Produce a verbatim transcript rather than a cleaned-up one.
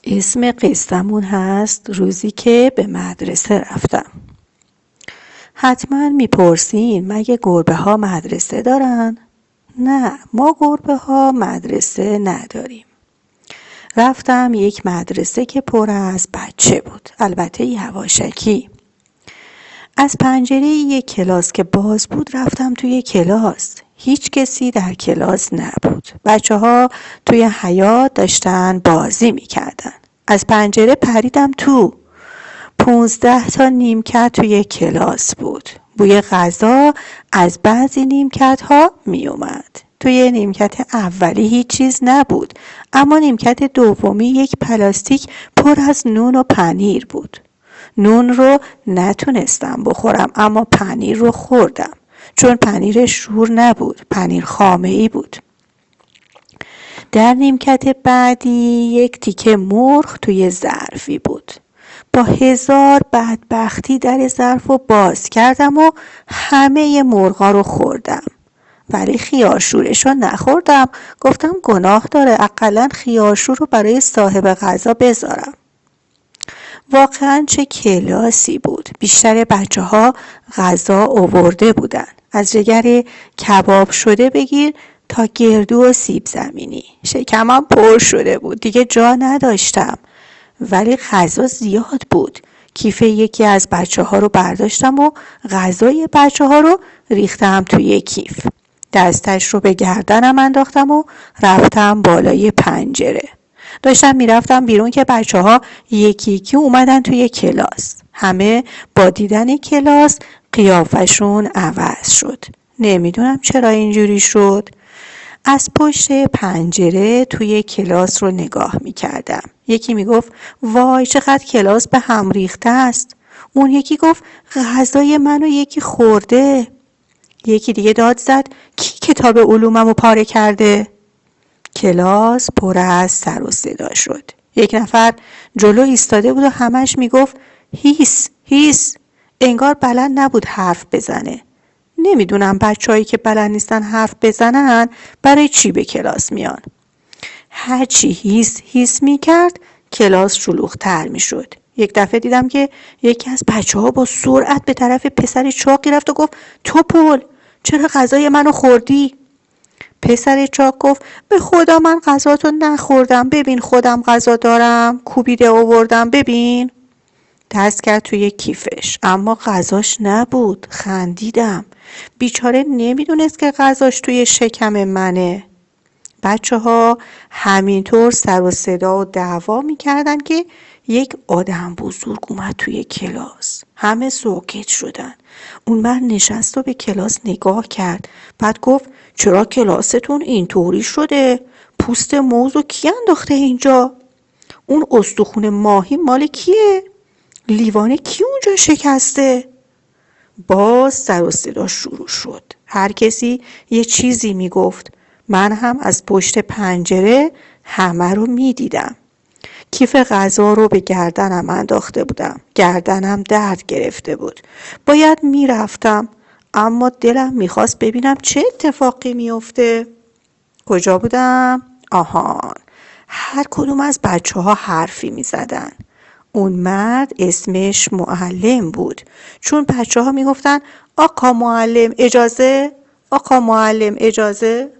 اسم قصه‌مون هست روزی که به مدرسه رفتم. حتما میپرسین مگه گربه ها مدرسه دارن؟ نه، ما گربه ها مدرسه نداریم. رفتم یک مدرسه که پر از بچه بود، البته یواشکی. از پنجره یک کلاس که باز بود رفتم توی کلاس. هیچ کسی در کلاس نبود. بچه ها توی حیاط داشتن بازی میکردن. از پنجره پریدم تو. پونزده تا نیمکت توی کلاس بود. بوی غذا از بعضی نیمکت ها می اومد. توی نیمکت اولی هیچ چیز نبود، اما نیمکت دومی یک پلاستیک پر از نون و پنیر بود. نون رو نتونستم بخورم، اما پنیر رو خوردم، چون پنیر شور نبود، پنیر خامه‌ای بود. در نیمکت بعدی یک تیکه مرغ توی ظرفی بود. با هزار بدبختی در ظرف رو باز کردم و همه مرغا رو خوردم. ولی خیارشورش رو نخوردم. گفتم گناه داره، اقلن خیارشور رو برای صاحب غذا بذارم. واقعا چه کلاسی بود. بیشتر بچه ها غذا آورده بودن. از جگر کباب شده بگیر تا گردو و سیب زمینی. شکمم پر شده بود. دیگه جا نداشتم. ولی غذا زیاد بود. کیف یکی از بچه ها رو برداشتم و غذای بچه ها رو ریختم توی کیف. دستش رو به گردنم انداختم و رفتم بالای پنجره. داشتم میرفتم بیرون که بچه ها یکی یکی اومدن توی کلاس. همه با دیدن کلاس قیافشون عوض شد. نمیدونم چرا اینجوری شد. از پشت پنجره توی کلاس رو نگاه میکردم. یکی میگفت وای چقدر کلاس به هم ریخته است. اون یکی گفت غذای منو یکی خورده. یکی دیگه داد زد کی کتاب علوممو پاره کرده؟ کلاس پر از سر و صدا شد. یک نفر جلو ایستاده بود و همش میگفت هیس هیس. انگار بلد نبود حرف بزنه. نمیدونم بچه‌هایی که بلد نیستن حرف بزنن برای چی به کلاس میان. هرچی هیس هیس میکرد کلاس شلوغ‌تر میشد. یک دفعه دیدم که یکی از بچه‌ها با سرعت به طرف پسر چاقی رفت و گفت توپل چرا غذای منو خوردی؟ پسر چاق گفت به خدا من غذاتو نخوردم، ببین خودم غذا دارم، کوبیده آوردم، ببین. دست کرد توی کیفش، اما غذاش نبود. خندیدم. بیچاره نمیدونست که غذاش توی شکم منه. بچه ها همینطور سر و صدا و دعوا میکردن که یک آدم بزرگ اومد توی کلاس. همه ساکت شدن. اون مرد نشست و به کلاس نگاه کرد. بعد گفت چرا کلاستون اینطوری شده؟ پوست موزو کی انداخته اینجا؟ اون استخون ماهی مال کیه؟ لیوان کی اونجا شکسته؟ باز سر و صدا شروع شد. هر کسی یه چیزی میگفت. من هم از پشت پنجره همه رو میدیدم. کیف غذا رو به گردنم انداخته بودم. گردنم درد گرفته بود. باید میرفتم، اما دلم میخواست ببینم چه اتفاقی میفته. کجا بودم؟ آهان، هر کدوم از بچه ها حرفی میزدن. اون مرد اسمش معلم بود، چون بچه ها میگفتن آقا معلم اجازه، آقا معلم اجازه.